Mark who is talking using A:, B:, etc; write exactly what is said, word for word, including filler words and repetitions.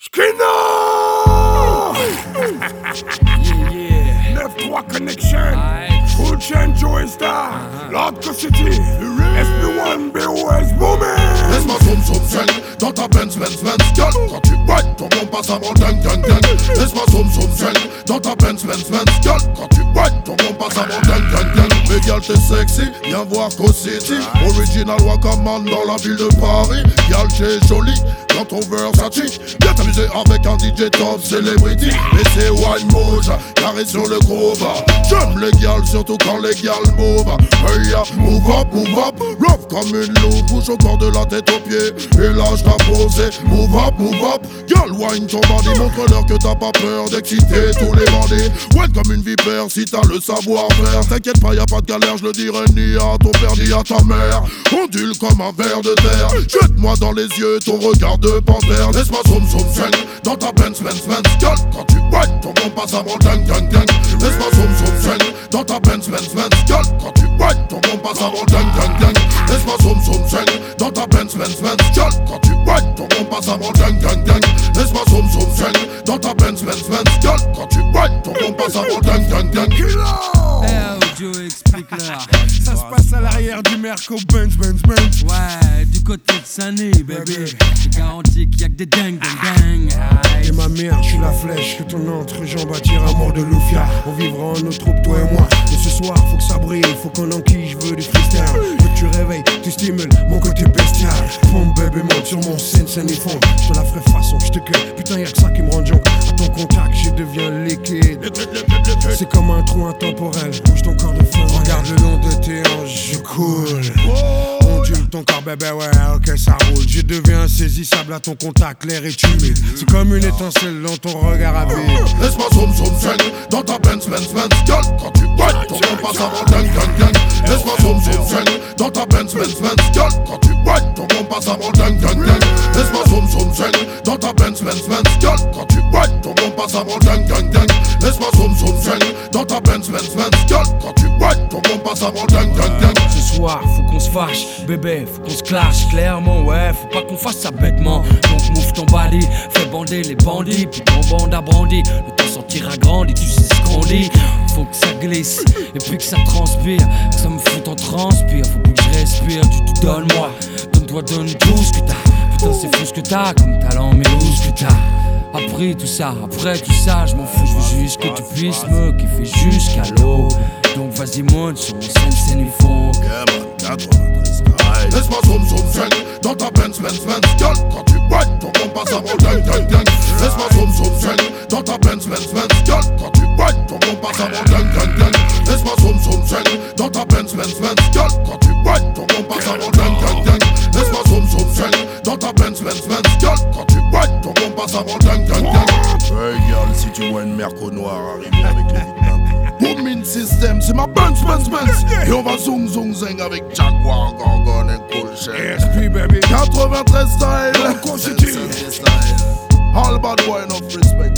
A: Skinner!
B: Yeah, yeah.
A: neuf trois Connection,
B: Aye.
A: Full Chain Joey Star, Lord City, S P one B O S Booming.
C: Laisse-moi zoom zoom zeng dans ta Benz Benz Benz Girl, quand tu boites, ton bon passe avant ding ding ding. Laisse-moi zoom zoom zeng dans ta Benz Benz Benz Girl, quand tu boites, ton bon passe avant ding ding ding. Mais girl t'es sexy, viens voir Co City. Original Wakaman dans la ville de Paris. Girl t'es jolie dans ton Versace. Viens t'amuser avec un D J top celebrity. Et c'est wine mouche, carré sur le groove. J'aime les gals, surtout quand les gals move. Hey ya, move up, move up. Love comme une loupe, bouge au corps de la tête aux pieds. Et là je t'ai posé, move up, move up. Girl wine ton bandit, montre-leur que t'as pas peur d'exciter tous les bandits. Ouais comme une vipère si t'as le savoir-faire. T'inquiète pas, y'a pas de galère, je le dirai ni à ton père ni à ta mère. Ondule comme un ver de terre. Jette-moi dans les yeux ton regard de panthère. Laisse-moi zoom zoom zeng dans ta Benz Benz Benz Girl, quand tu boites, ton bon passe avant ding ding ding. Laisse-moi zoom zoom zeng dans ta Benz Benz Benz Girl, quand tu boites, ton bon passe avant ding ding ding. Laisse-moi zoom zoom zeng dans ta Benz Benz Benz Girl, quand tu boites, ton bon passe avant ding ding ding. Laisse-moi zoom zoom zeng dans ta Benz Benz Benz Girl, quand tu boites, ton bon passe avant ding ding ding.
B: Eh, Joe, explique-leur.
A: Ça se passe à l'arrière du Merco Benz Benz Benz.
B: Ouais, du côté de Sunny, baby. Je garantis qu'il y a que des dingues, dingues, dingues.
A: Et ma mère, je suis la flèche que ton entrejambe attire à mort de Lufia. On vivra en notre troupe, toi et moi. Et ce soir, faut que ça brille, faut qu'on enquille, je veux du freestyle. Veux que tu réveilles, tu stimules mon côté bestial. Pompe baby, monte sur mon scène, scène et fond. Je te la ferai façon, je te cueille. Putain, y'a que ça qui me rend junk. À ton contact, je deviens liquide. C'est comme un trou intemporel. Bouge ton corps de feu. Regarde le long de tes hanches, je coule. Ondule ton corps, bébé, ouais, ok, ça roule. Je deviens insaisissable à ton contact, l'air est humide. C'est comme une étincelle dans ton regard à vide.
C: Laisse-moi zoom zoom zeng dans ta Benz Benz Benz Girl, quand tu boites, ton bon passe avant ding ding ding. Laisse-moi zoom zoom zeng dans ta Benz Benz Benz Girl, quand tu boites, ton bon passe avant ding ding ding. Laisse-moi zoom zoom zeng dans ta Benz Benz Benz Girl, quand tu boites, ton bon passe avant ding ding ding. Laisse-moi zoom zoom zeng dans ta Benz Benz Benz Girl, quand tu boites, ton bon passe avant ding ding ding.
B: Ce soir, faut qu'on se fâche, bébé, faut qu'on se clash clairement, ouais, faut pas qu'on fasse ça bêtement. Donc move ton body, fais bander les bandits, puis ton bande a brandi. Le temps sortira grandi, tu sais ce qu'on dit. Faut que ça glisse, et puis que ça transpire, que ça me fout en transpire. Faut plus que je respire, tu te donnes moi, donne-toi, donne tout ce que t'as. Putain c'est fou ce que t'as, comme talent, mais où ce que t'as. Après tout ça, après tout ça, je m'en fous, je veux juste que tu puisses me kiffer jusqu'à l'eau. Donc vas-y monte sur mon scène, scène du fond.
C: Laisse-moi zoom zoom zeng dans ta Benz Benz Benz Girl, quand tu boites, ton bon passe avant ding ding ding. Laisse-moi zoom zoom zeng dans ta Benz Benz Benz Girl, quand tu boites, ton bon passe avant ding ding ding. Laisse-moi zoom zoom zeng dans ta Benz Benz Benz Girl, quand tu boites, ton bon passe avant ding ding ding. Laisse-moi zoom zoom zeng dans ta Benz Benz Benz Girl, quand tu boites, ton bon passe avant ding ding ding.
D: Hey girl, si tu vois une Merco noire arriver avec les vides
C: Booming System, c'est ma Benz Benz Benz. Et on va zoom zoom zeng avec Jaguar, Gorgon et Cool Chain.
A: S P baby,
C: quatre-vingt-treize style,
A: Lord City.
C: all bad boy enough respect.